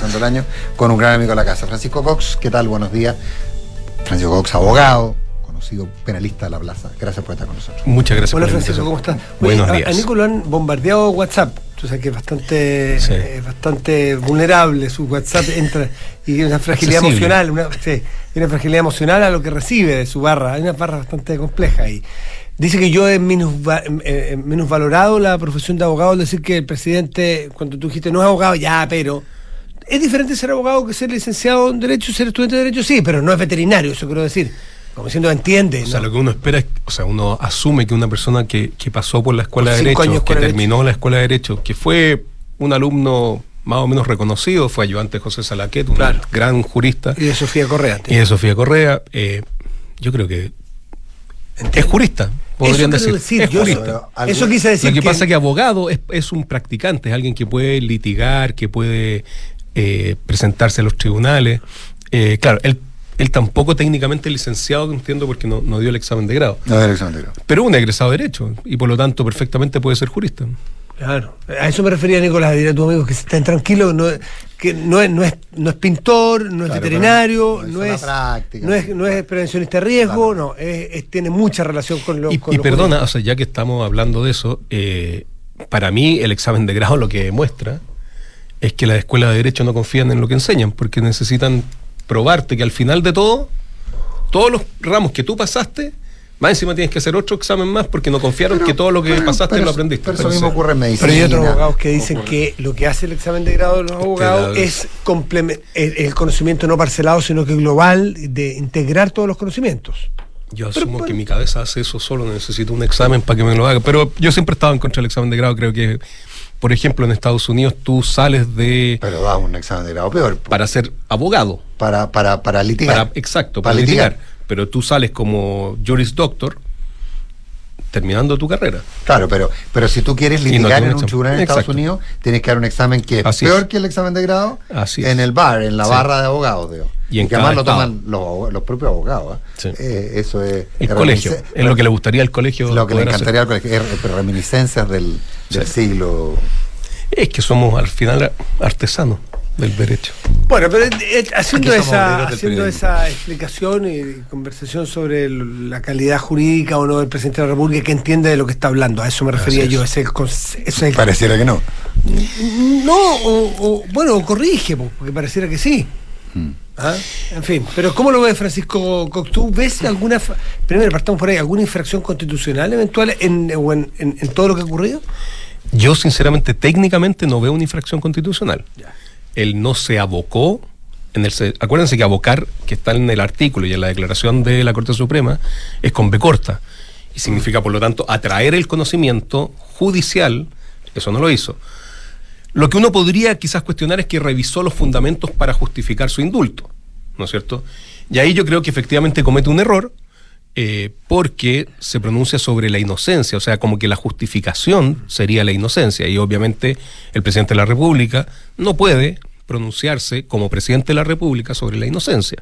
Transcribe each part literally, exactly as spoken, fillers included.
empezando el año, con un gran amigo de la casa, Francisco Cox. ¿Qué tal? Buenos días. Francisco Cox, abogado, conocido penalista de la plaza. Gracias por estar con nosotros. Muchas gracias. Hola, Francisco, ¿cómo estás? Buenos Oye, días. A, a Nico lo han bombardeado WhatsApp. Tú sabes que es bastante, Sí. eh, bastante vulnerable su WhatsApp, entra y una fragilidad Accesible. emocional, una, sí, una fragilidad emocional a lo que recibe de su barra. Hay una barra bastante compleja ahí. Dice que yo he minusva- eh, minusvalorado la profesión de abogado al decir que el presidente, cuando tú dijiste no es abogado, ya, pero es diferente ser abogado que ser licenciado en Derecho, ser estudiante de Derecho, sí, pero no es veterinario, eso quiero decir. Como diciendo, entiende. O sea, ¿no? lo que uno espera es, o sea, uno asume que una persona que, que pasó por la escuela Por de cinco Derecho, años que escuela de terminó la escuela de Derecho, que fue un alumno más o menos reconocido, fue ayudante de José Salaquet, un Claro. gran jurista, Y de Sofía Correa. y de Sofía Correa, eh, yo creo que es jurista, podrían Eso quiero decir. decir, es yo eso- jurista. Algo- Eso quise decir. Lo que, pasa es que abogado es, es un practicante, es alguien que puede litigar, que puede eh, presentarse a los tribunales. Eh, claro, él, él tampoco técnicamente es licenciado, entiendo, porque no, no dio el examen de grado. No, es examen de grado. Pero un egresado de Derecho, y por lo tanto perfectamente puede ser jurista. Claro, a eso me refería, Nicolás, a decir a tus amigos que estén tranquilos, no, que no es, no es, no es pintor, no es Claro, veterinario, pero no no hizo es, la práctica. no es, no es prevencionista de riesgo, Claro. no, es, es- tiene mucha relación con lo Y, con y lo perdona, jurídico. o sea, ya que estamos hablando de eso, eh, para mí el examen de grado lo que demuestra es que las escuelas de Derecho no confían en lo que enseñan, porque necesitan probarte que al final de todo, todos los ramos que tú pasaste, más encima tienes que hacer otro examen más porque no confiaron Pero- que todo lo que pero- pasaste pero- lo aprendiste. Pero eso Entonces, mismo ocurre en medicina. Pero hay otros abogados que dicen ocurre- que lo que hace el examen de grado de los abogados Claro. es complemen- el, el conocimiento no parcelado, sino que global, de integrar todos los conocimientos. Yo Pero, asumo pues, que mi cabeza hace eso solo, necesito un examen para que me lo haga. Pero yo siempre he estado en contra del examen de grado. Creo que, por ejemplo, en Estados Unidos tú sales de Pero da un examen de grado peor. para ser abogado. Para, para, para litigar. Para, exacto, para, Para litigar. litigar. Pero tú sales como Juris Doctor terminando tu carrera. Claro, pero, pero si tú quieres Y no litigar tiene en un examen. tribunal en Estados Exacto. Unidos, tienes que dar un examen que es Así peor es. que el examen de grado Así en es. el bar, en la Sí. barra de abogados. Digo. Y en que además cada lo estado. toman los, los propios abogados. ¿eh? Sí. Eh, eso es... El es colegio. reminisce- Es lo que le gustaría al colegio. lo que le poder hacer. encantaría al colegio. Es re- reminiscencias del, del Sí. siglo... Es que somos al final artesanos del derecho. Bueno, pero eh, haciendo, Aquí somos esa, obreros del haciendo periodismo. esa explicación y conversación sobre el- la calidad jurídica o no del presidente de la República, que entiende de lo que está hablando, a eso me refería Así es. yo. Ese es el, conce- ese es el- Pareciera que no. no, o, o, bueno, corrige, po, porque pareciera que sí. Mm. ¿Ah? En fin, pero ¿cómo lo ves, Francisco Cox? ¿Tú ves alguna, fa- primero partamos por ahí, alguna infracción constitucional eventual en, o en, en, en todo lo que ha ocurrido? Yo, sinceramente, técnicamente no veo una infracción constitucional. Ya. Él no se abocó en el se- acuérdense que abocar, que está en el artículo y en la declaración de la Corte Suprema, es con B corta y significa, por lo tanto, atraer el conocimiento judicial. Eso no lo hizo. Lo que uno podría quizás cuestionar es que revisó los fundamentos para justificar su indulto, ¿no es cierto? Y ahí yo creo que efectivamente comete un error, eh, porque se pronuncia sobre la inocencia, o sea, como que la justificación sería la inocencia, y obviamente el presidente de la República no puede pronunciarse como presidente de la República sobre la inocencia.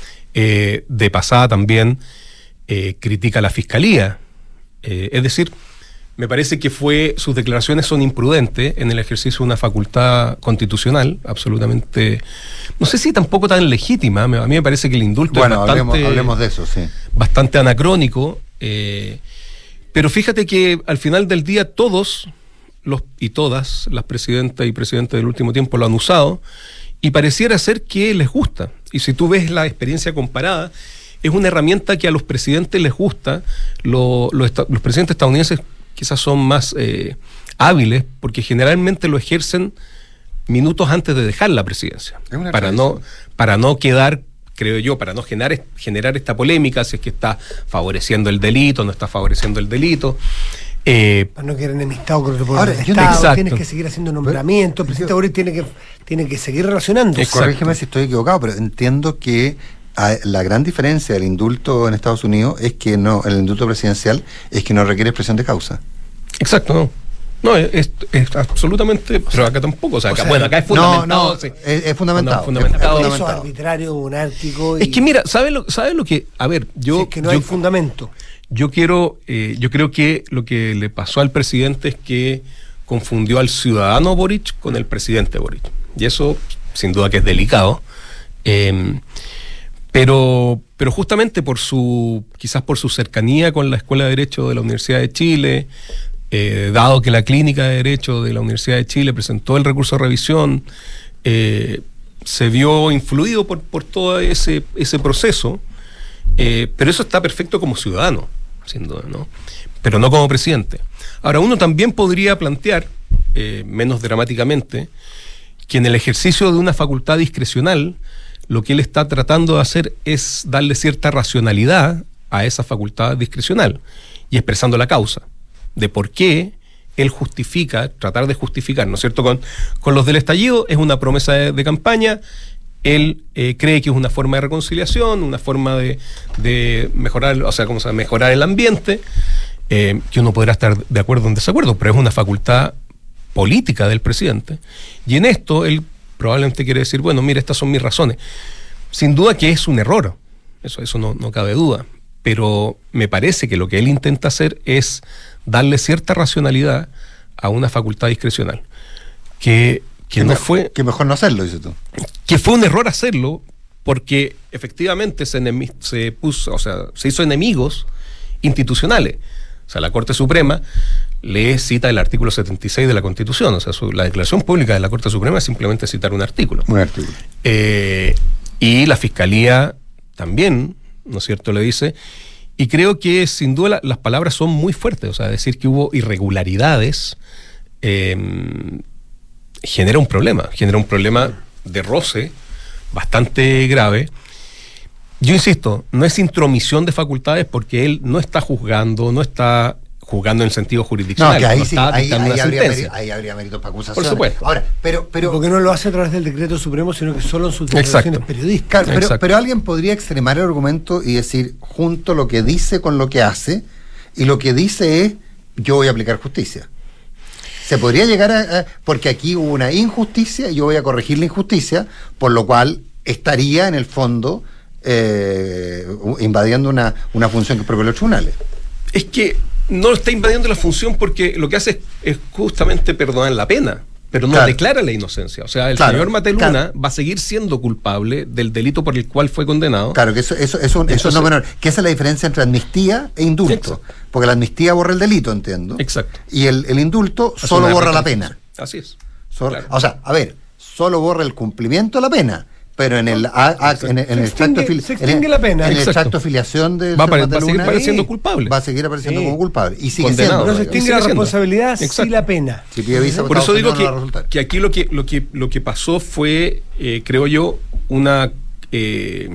Eh, de pasada también eh, critica a la Fiscalía, eh, es decir, me parece que fue sus declaraciones son imprudentes en el ejercicio de una facultad constitucional, absolutamente, no sé si tampoco tan legítima. A mí me parece que el indulto Bueno, es bastante, hablemos, hablemos de eso, sí. bastante anacrónico, eh, pero fíjate que al final del día todos los y todas las presidentas y presidentes del último tiempo lo han usado y pareciera ser que les gusta. Y si tú ves la experiencia comparada, es una herramienta que a los presidentes les gusta. Lo- lo esta- los presidentes estadounidenses quizás son más eh, hábiles porque generalmente lo ejercen minutos antes de dejar la presidencia, Es una para tradición. no, para no quedar, creo yo, para no generar, generar esta polémica, si es que está favoreciendo el delito, no está favoreciendo el delito. Eh, Para no quedar enemistado con otro poder Ahora, del yo no- Estado, exacto. tienes que seguir haciendo nombramientos, el presidente yo- Boric tiene que, tiene que seguir relacionando. Exacto. Corrígeme si estoy equivocado, pero entiendo que ah, la gran diferencia del indulto en Estados Unidos es que no, el indulto presidencial es que no requiere expresión de causa. exacto, no. No, es, es- es absolutamente, pero acá tampoco, o sea, acá, O sea, bueno, acá es No, fundamentado. no, sí. es, es fundamentado. Fundamentado. es Eso fundamentado. arbitrario, monárquico. Y, Es que mira, ¿sabes lo, ¿sabes lo que? A ver, yo, si es que no yo, hay fundamento. yo quiero, eh, yo creo que lo que le pasó al presidente es que confundió al ciudadano Boric con el presidente Boric. Y eso sin duda que es delicado. Eh, pero, pero justamente por su, quizás por su cercanía con la Escuela de Derecho de la Universidad de Chile, eh, dado que la Clínica de Derecho de la Universidad de Chile presentó el recurso de revisión, eh, se vio influido por, por todo ese, ese proceso, eh, pero eso está perfecto como ciudadano, sin duda, ¿no? Pero no como presidente. Ahora, uno también podría plantear, eh, menos dramáticamente, que en el ejercicio de una facultad discrecional, lo que él está tratando de hacer es darle cierta racionalidad a esa facultad discrecional y expresando la causa de por qué él justifica, tratar de justificar, ¿no es cierto? Con, con los del estallido es una promesa de, de campaña, él eh, cree que es una forma de reconciliación, una forma de, de mejorar, o sea, ¿cómo se llama? Mejorar el ambiente, eh, que uno podrá estar de acuerdo o en desacuerdo, pero es una facultad política del presidente. Y en esto él probablemente quiere decir, bueno, mira, estas son mis razones. Sin duda que es un error, eso, eso no, no cabe duda, pero me parece que lo que él intenta hacer es darle cierta racionalidad a una facultad discrecional, que, que, que no me, fue... Que mejor no hacerlo, dices tú. Que fue un error hacerlo, porque efectivamente se, enemi- se puso, o sea, se hizo enemigos institucionales. O sea, la Corte Suprema le cita el artículo setenta y seis de la Constitución, o sea, su, la declaración pública de la Corte Suprema es simplemente citar un artículo. Un artículo. Eh, y la Fiscalía también, ¿no es cierto?, le dice... Y creo que sin duda la, las palabras son muy fuertes, o sea, decir que hubo irregularidades eh, genera un problema, genera un problema de roce bastante grave. Yo insisto, no es intromisión de facultades porque él no está juzgando, no está juzgando en el sentido jurisdiccional. No, que ahí no sí, está ahí, dictando ahí, una habría sentencia. meri- ahí habría méritos para acusación. Por supuesto. Ahora, pero, pero porque no lo hace a través del decreto supremo, sino que solo en sus declaraciones Exacto. periodísticas. Claro, pero, Exacto. pero alguien podría extremar el argumento y decir, junto lo que dice con lo que hace, y lo que dice es, yo voy a aplicar justicia. Se podría llegar a, a... Porque aquí hubo una injusticia y yo voy a corregir la injusticia, por lo cual estaría en el fondo eh, invadiendo una, una función que es propia de los tribunales. Es que no está invadiendo la función porque lo que hace es, es justamente perdonar la pena, pero no Claro. declara la inocencia. O sea, el Claro, señor Mateluna claro. va a seguir siendo culpable del delito por el cual fue condenado. Claro, que eso, eso, eso, Entonces, eso es lo menor. Que esa es la diferencia entre amnistía e indulto. Exacto. Porque la amnistía borra el delito, entiendo. Exacto. Y el, el indulto Hace solo una borra la reconstrucción. pena. Así es. Solo- Claro. O sea, a ver, solo borra el cumplimiento de la pena, pero en el, a- a- en el, en el Se extingue- extracto fili- se extingue en el- la pena. en el Exacto. extracto de filiación de Va a señor apare- va a seguir Mateluna, apareciendo sí, culpable. va a seguir apareciendo Sí. como culpable y sigue Condenado. siendo. No se Sigue extingue la siendo. responsabilidad, sí Exacto. la pena. Si pide visa Por eso Estados digo Unidos, que, no va a resultar. que aquí lo que, lo que lo que pasó fue, eh, creo yo, una eh,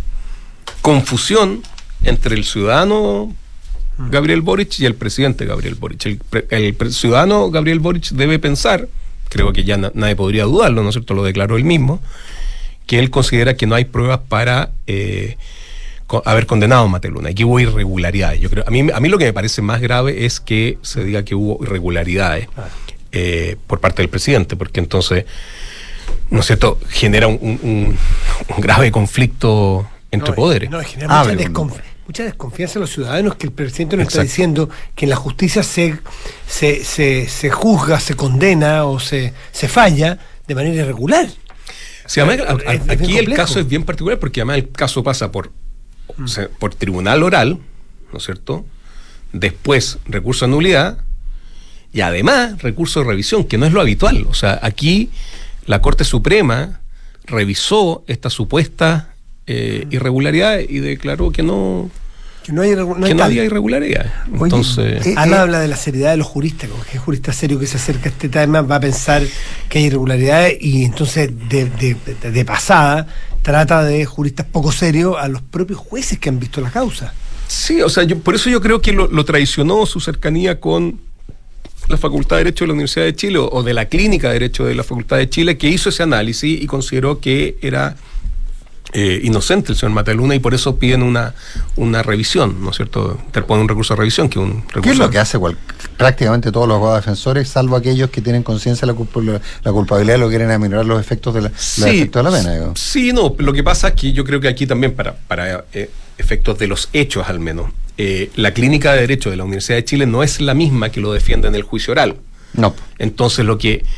confusión entre el ciudadano Gabriel Boric y el presidente Gabriel Boric. El, pre- el pre- ciudadano Gabriel Boric debe pensar, creo que ya na- nadie podría dudarlo, ¿no es cierto?, lo declaró él mismo, que él considera que no hay pruebas para eh, co- haber condenado a Mateluna, y que hubo irregularidades. Yo creo, a mí, a mí lo que me parece más grave es que se diga que hubo irregularidades eh, por parte del presidente, porque entonces, ¿no es cierto?, genera un, un- un- un grave conflicto entre No, poderes. No, genera Hable, mucha, hombre. desconf- mucha desconfianza en los ciudadanos que el presidente nos está Exacto. diciendo que en la justicia se, se, se, se juzga, se condena o se, se falla de manera irregular. Sí, además, a- a- Es- es bien aquí el complejo. caso es bien particular porque además el caso pasa por, o sea, por tribunal oral, ¿no es cierto? Después recurso de nulidad y además recurso de revisión, que no es lo habitual. O sea, aquí la Corte Suprema revisó esta supuesta eh, irregularidad y declaró que no, Que no, hay, irregu- no hay que no tal. había irregularidad. Oye, Entonces, eh, Ana habla de la seriedad de los juristas, como que el jurista serio que se acerca a este tema va a pensar que hay irregularidades y entonces de, de, de- de pasada trata de juristas poco serios a los propios jueces que han visto la causa. sí, o sea, yo, por eso yo creo que lo, lo traicionó su cercanía con la Facultad de Derecho de la Universidad de Chile o, o de la Clínica de Derecho de la Facultad de Chile, que hizo ese análisis y consideró que era eh, inocente el señor Mateluna y por eso piden una, una revisión, ¿no es cierto? Interponen un recurso de revisión, que es un recurso. ¿Qué es lo que hace cual- prácticamente todos los abogados defensores, salvo aquellos que tienen conciencia de la, culpa- la culpabilidad, lo quieren aminorar los efectos de la, Sí, los efectos de la pena? Digo. sí, no, lo que pasa es que yo creo que aquí también para, para eh, efectos de los hechos al menos, eh, la Clínica de Derecho de la Universidad de Chile no es la misma que lo defiende en el juicio oral. No. Entonces lo que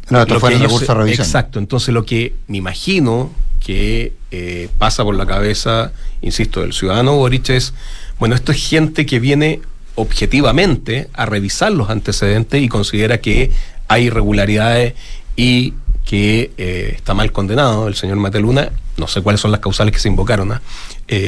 No, esto lo fue que el ellos- recurso de revisión. Exacto, entonces lo que me imagino que eh, pasa por la cabeza, insisto, del ciudadano Boric es, bueno, esto es gente que viene objetivamente a revisar los antecedentes y considera que hay irregularidades y que eh, está mal condenado el señor Mateluna. No sé cuáles son las causales que se invocaron. ¿ah? Eh,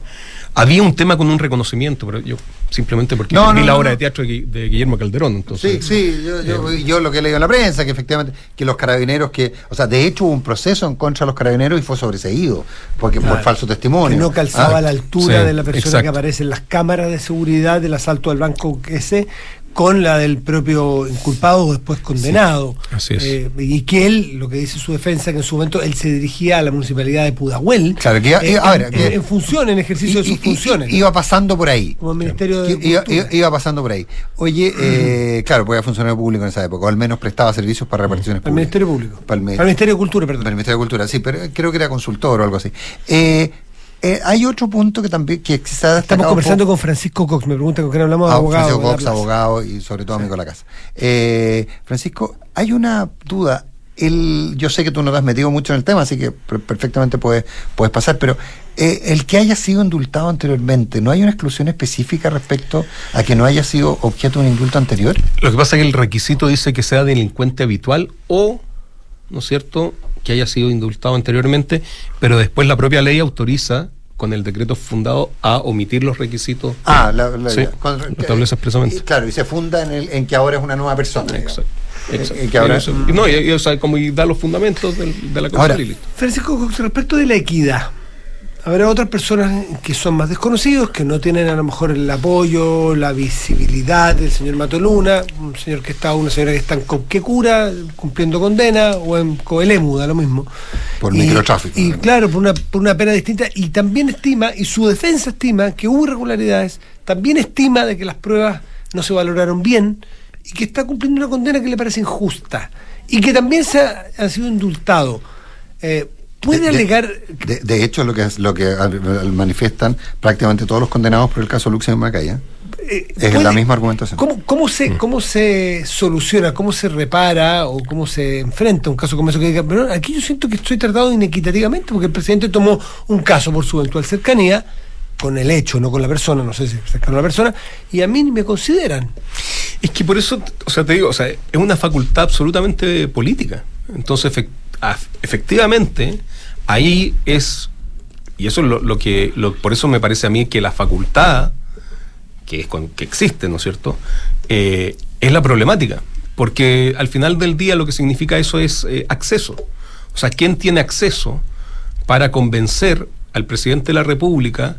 había un tema con un reconocimiento, pero yo simplemente porque No, vi no, la no, obra no. de teatro de, Gui- de Guillermo Calderón. Entonces, Sí, sí, yo, yo, yo lo que he leído en la prensa, que efectivamente, que los carabineros que, o sea, de hecho hubo un proceso en contra de los carabineros y fue sobreseído, porque Claro. por falso testimonio. Que no calzaba Ah, la altura sí, de la persona exacto. que aparece en las cámaras de seguridad del asalto al banco ese con la del propio inculpado o después condenado. así es. Eh, y que él, lo que dice su defensa, que en su momento él se dirigía a la municipalidad de Pudahuel, Claro, que iba- eh, a ver, en, que- en función, en ejercicio de I- sus i- i- funciones. Iba pasando por ahí. Como Ministerio de Que Iba, Cultura. iba- iba pasando por ahí. Oye, eh, claro, porque era funcionario público en esa época, o al menos prestaba servicios para reparticiones Para el públicas. Ministerio Público. Para el, me- Para el Ministerio de Cultura, para el perdón. Ministerio de Cultura, sí, pero creo que era consultor o algo así. Eh, eh, hay otro punto que también que quizás Estamos conversando con Francisco Cox, me pregunta con quién hablamos de Ah, abogado. Francisco de la Cox, plaza. abogado y sobre todo amigo de la casa. Eh, Francisco, hay una duda. El, yo sé que tú no te has metido mucho en el tema, así que per- perfectamente puedes, puedes pasar, pero eh, el que haya sido indultado anteriormente, ¿no hay una exclusión específica respecto a que no haya sido objeto de un indulto anterior? Lo que pasa es que el requisito dice que sea delincuente habitual o, ¿no es cierto?, que haya sido indultado anteriormente, pero después la propia ley autoriza, con el decreto fundado, a omitir los requisitos. Ah, la, la- Sí, cuando- lo establece expresamente. y claro, y se funda en, el, en que ahora es una nueva persona. digamos. Exacto. Exacto. Eh, que ahora- Y eso- y no, y, y, o sea, como y da los fundamentos del- de la cosa Ahora, y listo. Francisco Cox, respecto de la equidad, habrá otras personas que son más desconocidos, que no tienen a lo mejor el apoyo, la visibilidad del señor Matoluna, un señor que está, una señora que está en Copquecura, cumpliendo condena, o en Coelemu, da lo mismo. Por Y- microtráfico. Y claro, por una, por una pena distinta, y también estima, y su defensa estima, que hubo irregularidades, también estima de que las pruebas no se valoraron bien, y que está cumpliendo una condena que le parece injusta, y que también se ha, ha sido indultado. Eh, ¿Puede De- de- alegar De, de hecho, lo que es- lo que al- al- manifiestan prácticamente todos los condenados por el caso Luxem Macaya. eh, Es puede- la misma argumentación. ¿Cómo, cómo, se, ¿Cómo se soluciona, cómo se repara o cómo se enfrenta un caso como eso? Que diga, pero aquí yo siento que estoy tratado inequitativamente porque el presidente tomó un caso por su eventual cercanía con el hecho, no con la persona, no sé si cercano a la persona, y a mí ni me consideran. Es que por eso, o sea, te digo, o sea, es una facultad absolutamente política. Entonces, efect- a- efectivamente, ahí es, y eso es lo, lo que, lo, por eso me parece a mí que la facultad, que es con, que existe, ¿no es cierto?, eh, es la problemática. Porque al final del día lo que significa eso es eh, acceso. O sea, ¿quién tiene acceso para convencer al presidente de la República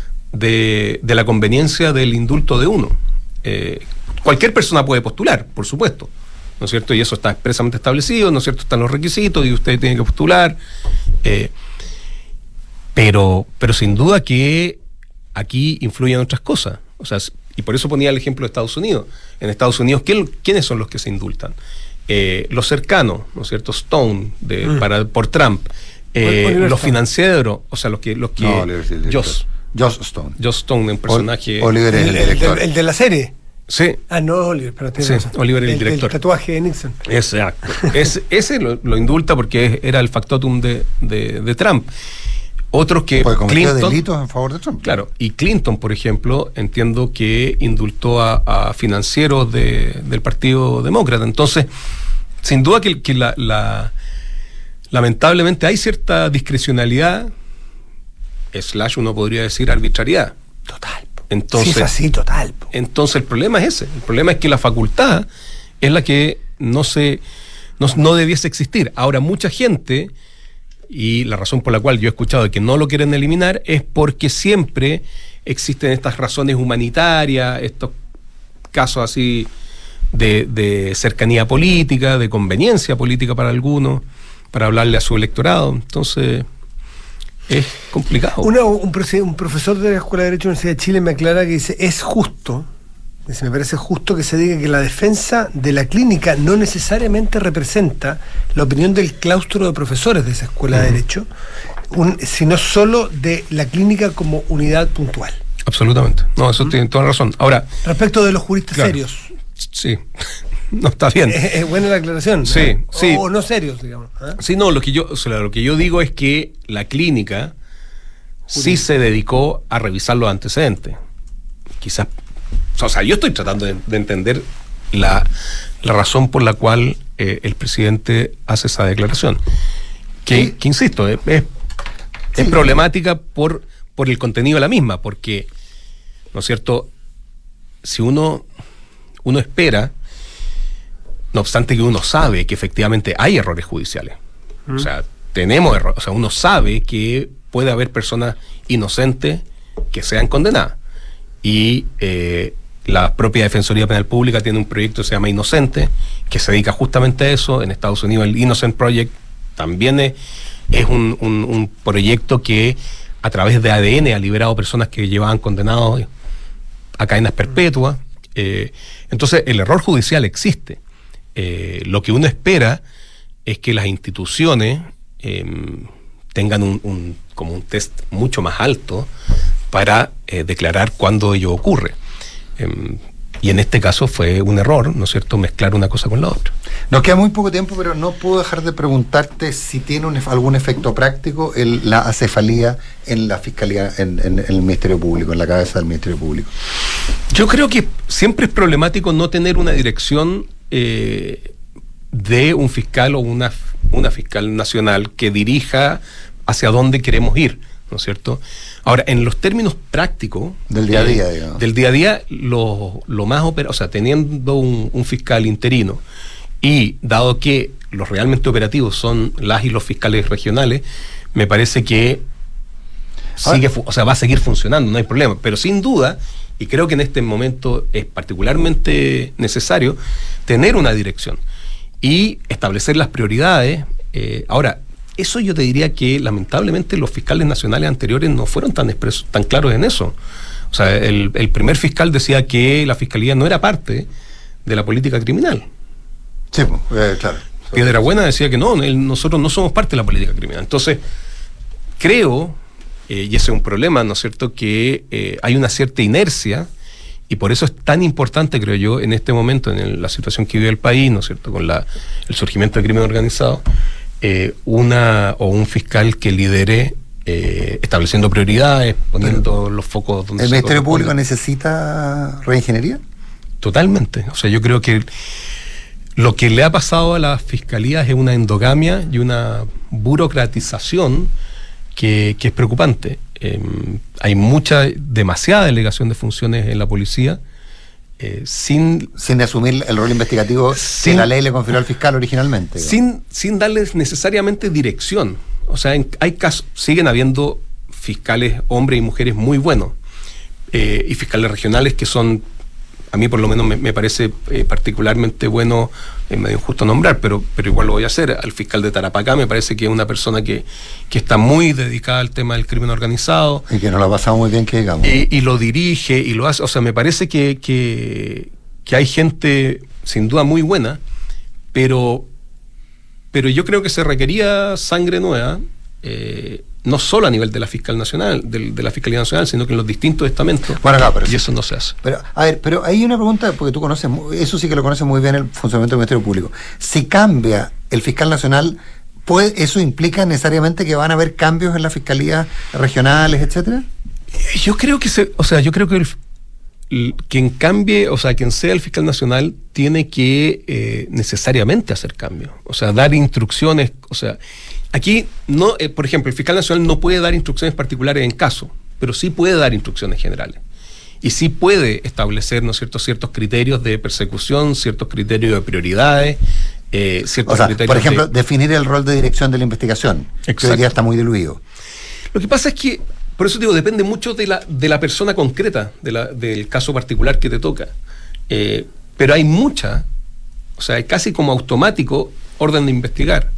de, de la conveniencia del indulto de uno? Eh, cualquier persona puede postular, por supuesto, ¿no es cierto? Y eso está expresamente establecido, ¿no es cierto? Están los requisitos y usted tiene que postular. Eh, pero, pero sin duda que aquí influyen otras cosas. O sea, y por eso ponía el ejemplo de Estados Unidos. En Estados Unidos, ¿quién, ¿quiénes son los que se indultan? Eh, los cercanos, ¿no es cierto? Stone, de, Mm. para, por Trump. Eh, Oliver los Stone. financieros, o sea, los que... Los que No, Oliver, sí, el director. Joss, Joss Stone. Joss Stone, un personaje... Ol- Oliver es El, el, el- director. el- el de la serie. Sí, Ah, no, Oliver, pero tiene Sí, razón. Oliver es el del director. tatuaje de Nixon. exacto. Es, ese lo, lo indulta porque era el factotum de, de, de Trump. Otros que... Porque cometió Clinton, delitos en favor de Trump. claro, y Clinton, por ejemplo, entiendo que indultó a, a financieros de, del Partido Demócrata. Entonces, sin duda que, que la, la lamentablemente hay cierta discrecionalidad, slash uno podría decir arbitrariedad. Total. po. Entonces, Sí, es así, total. po. entonces el problema es ese. El problema es que la facultad es la que no se no, no debiese existir. Ahora, mucha gente, y la razón por la cual yo he escuchado de que no lo quieren eliminar, es porque siempre existen estas razones humanitarias, estos casos así de, de cercanía política, de conveniencia política para algunos, para hablarle a su electorado. Entonces, es complicado. Una- un, profe- un profesor de la Escuela de Derecho de la Universidad de Chile me aclara que dice, es justo, dice, me parece justo que se diga que la defensa de la clínica no necesariamente representa la opinión del claustro de profesores de esa Escuela de Derecho, un- sino solo de la clínica como unidad puntual. Absolutamente. No, eso tiene toda razón. Ahora, Respecto de los juristas Claro. serios. sí. no está bien. Es, es buena la aclaración. Sí, ¿eh? sí. O, o no serios, digamos. ¿eh? Sí, no, lo que yo, o sea, lo que yo digo es que la clínica sí se dedicó a revisar los antecedentes. Quizás, o sea, yo estoy tratando de, de entender la, la razón por la cual eh, el presidente hace esa declaración. Que, Sí. que insisto, es, es, Sí. es problemática por, por el contenido de la misma, porque, ¿no es cierto?, si uno, uno espera, no obstante que uno sabe que efectivamente hay errores judiciales. Mm. O sea, tenemos errores, o sea, uno sabe que puede haber personas inocentes que sean condenadas. Y eh, la propia Defensoría Penal Pública tiene un proyecto que se llama Inocente, que se dedica justamente a eso. En Estados Unidos el Innocent Project también es, es un, un, un proyecto que a través de A D N ha liberado personas que llevaban condenados a cadenas perpetuas. Eh, entonces el error judicial existe. Eh, lo que uno espera es que las instituciones eh, tengan un, un, como un test mucho más alto para eh, declarar cuándo ello ocurre. Eh, y en este caso fue un error, ¿no es cierto?, mezclar una cosa con la otra. Nos queda muy poco tiempo, pero no puedo dejar de preguntarte si tiene un, algún efecto práctico el, la acefalía en la Fiscalía, en, en, en el Ministerio Público, en la cabeza del Ministerio Público. Yo creo que siempre es problemático no tener una dirección eh, de un fiscal o una, una fiscal nacional que dirija hacia dónde queremos ir, ¿no es cierto? Ahora, en los términos prácticos del día a día, eh, digamos. Del día a día, lo, lo más opera, o sea, teniendo un, un fiscal interino y dado que los realmente operativos son las y los fiscales regionales, me parece que sigue, o sea, va a seguir funcionando, no hay problema, pero sin duda, y creo que en este momento es particularmente necesario tener una dirección y establecer las prioridades. Eh, ahora, eso yo te diría que lamentablemente los fiscales nacionales anteriores no fueron tan expresos, tan claros en eso. O sea, el, el primer fiscal decía que la fiscalía no era parte de la política criminal. Sí, eh, claro. Piedrabuena decía que no, él, nosotros no somos parte de la política criminal. Entonces, creo, eh, y ese es un problema, ¿no es cierto?, que eh, hay una cierta inercia, y por eso es tan importante, creo yo, en este momento, en el, la situación que vive el país, ¿no es cierto?, con la, el surgimiento del crimen organizado, eh, una o un fiscal que lidere eh, estableciendo prioridades, poniendo Pero, los focos donde ¿El se Ministerio corresponde. Público necesita reingeniería? Totalmente. O sea, yo creo que lo que le ha pasado a las fiscalías es una endogamia y una burocratización que, que es preocupante. Eh, hay mucha, demasiada delegación de funciones en la policía eh, sin... Sin asumir el rol investigativo sin, que la ley le confirió al fiscal originalmente. Sin, sin darles necesariamente dirección. O sea, en, hay casos, siguen habiendo fiscales, hombres y mujeres muy buenos, eh, y fiscales regionales que son... A mí por lo menos me, me parece eh, particularmente bueno, es eh, medio injusto nombrar, pero, pero igual lo voy a hacer. Al fiscal de Tarapacá me parece que es una persona que, que está muy dedicada al tema del crimen organizado. Y que nos lo ha pasado muy bien, que digamos. Y, y lo dirige y lo hace. O sea, me parece que, que, que hay gente sin duda muy buena, pero, pero yo creo que se requería sangre nueva, eh, no solo a nivel de la fiscal nacional, de, de la Fiscalía Nacional, sino que en los distintos estamentos. Bueno, claro, pero y sí. eso no se hace. Pero, a ver, pero hay una pregunta, porque tú conoces, eso sí que lo conoces muy bien, el funcionamiento del Ministerio Público. Si cambia el fiscal nacional, ¿puede, ¿eso implica necesariamente que van a haber cambios en las fiscalías regionales, etcétera? Yo creo que se, o sea, yo creo que el, el, quien cambie, o sea, quien sea el fiscal nacional, tiene que eh, necesariamente hacer cambios. O sea, dar instrucciones, o sea. Aquí, no, eh, por ejemplo, el fiscal nacional no puede dar instrucciones particulares en caso, pero sí puede dar instrucciones generales. Y sí puede establecer, ¿no es cierto?, ciertos criterios de persecución, ciertos criterios de prioridades, eh, ciertos o sea, criterios por ejemplo, de... definir el rol de dirección de la investigación, Exacto. que hoy día está muy diluido. Lo que pasa es que, por eso digo, depende mucho de la, de la persona concreta, de la, del caso particular que te toca. Eh, pero hay mucha, o sea, es casi como automático orden de investigar.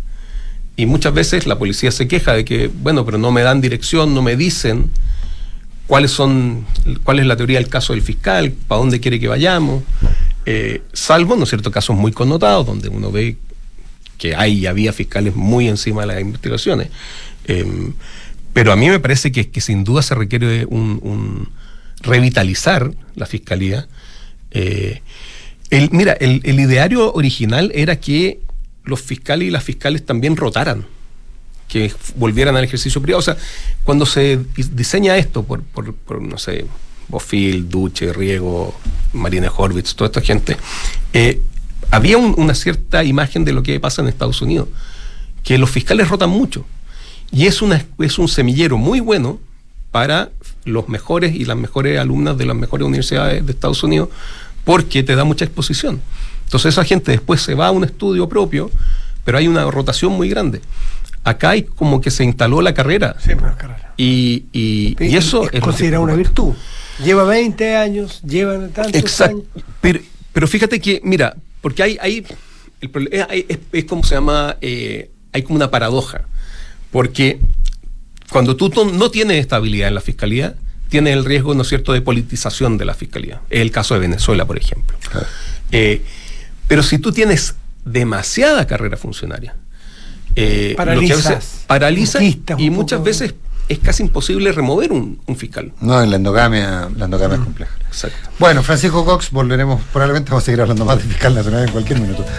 Y muchas veces la policía se queja de que, bueno, pero no me dan dirección, no me dicen cuáles son, cuál es la teoría del caso del fiscal, para dónde quiere que vayamos, eh, salvo, ¿no es cierto?, casos muy connotados, donde uno ve que hay y había fiscales muy encima de las investigaciones. Eh, pero a mí me parece que, que sin duda se requiere un, un revitalizar la fiscalía, eh, El, mira, el, el ideario original era que los fiscales y las fiscales también rotaran, que volvieran al ejercicio privado. O sea, cuando se diseña esto por, por, por no sé, Bofill, Duche, Riego, Marina Horvitz, toda esta gente, eh, había un, una cierta imagen de lo que pasa en Estados Unidos, que los fiscales rotan mucho. Y es, una, es un semillero muy bueno para los mejores y las mejores alumnas de las mejores universidades de Estados Unidos, porque te da mucha exposición. Entonces esa gente después se va a un estudio propio, pero hay una rotación muy grande. Acá hay como que se instaló la carrera. Sí, pero es carrera. Y, y, y eso es considerado una virtud. Lleva veinte años, lleva tantos Exacto. años. Pero, pero fíjate que, mira, porque hay, hay, el problema, es, es, es como se llama, eh, hay como una paradoja. Porque cuando tú no tienes estabilidad en la fiscalía, tienes el riesgo, ¿no es cierto?, de politización de la fiscalía. Es el caso de Venezuela, por ejemplo. Claro. Eh, pero si tú tienes demasiada carrera funcionaria, eh, paralizas, lo que a veces paraliza y muchas poco. veces es casi imposible remover un, un fiscal. No, la endogamia, la endogamia mm. es compleja. Exacto. Bueno, Francisco Cox, volveremos, probablemente vamos a seguir hablando más de fiscal nacional en cualquier minuto.